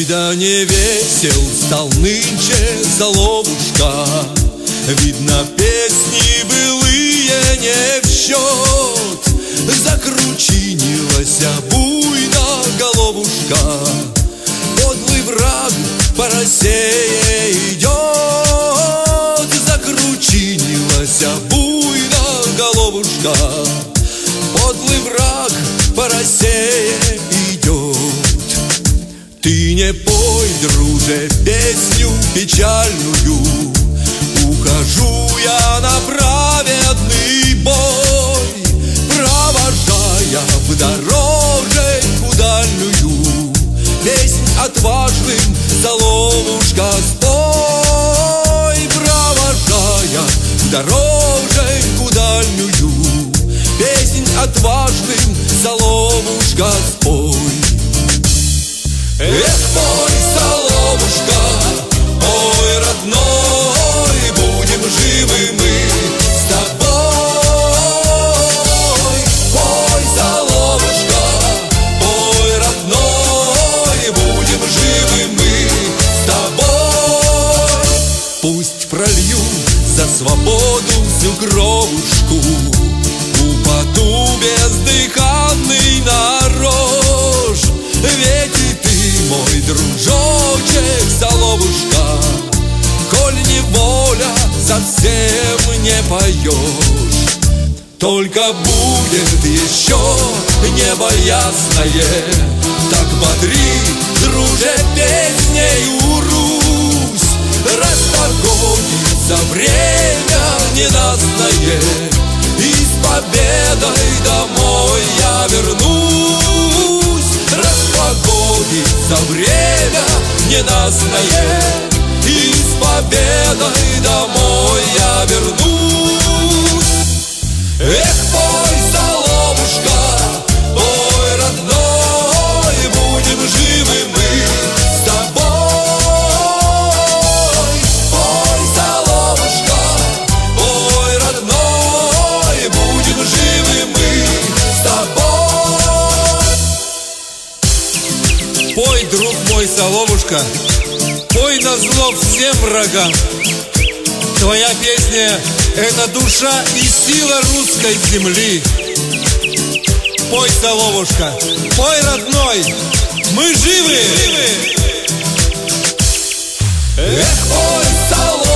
Ой, да не весел стал нынче Соловушка, видно, песни былые не в счет. Закручинилась буйно головушка, подлый враг по России идет. Закручинилась буйно головушка, подлый враг по России идет. Ты не пой, друже, песню печальную, ухожу я на праведный бой, провожая в дорожку дальнюю песнь отважным Соловушка спой. Провожая в дорожку дальнюю песнь отважным Соловушка спой. Эх, пой, Соловушка, пой, родной, будем живы мы с тобой. Пой, Соловушка, пой, родной, будем живы мы с тобой. Пусть пролью за свободу всю кровушку, упаду бездыханный на рожь. Ведь и ты, мой дружочек, Соловушка, коль неволя, совсем не поешь. Только будет еще небо ясное, так бодри, друже, песнею Русь. Распогодится время ненастное, и с победой домой я вернусь. Распогодится время ненастное, и с победой домой я вернусь. Эх, пой, Соловушка, пой, родной, будем живы мы с тобой. Пой, Соловушка, пой, родной, будем живы мы с тобой. Пой, друг мой, Соловушка, пой назло всем врагам. Твоя песня — это душа и сила русской земли. Пой, Соловушка, пой, родной, мы живы! Эх, пой, Соловушка,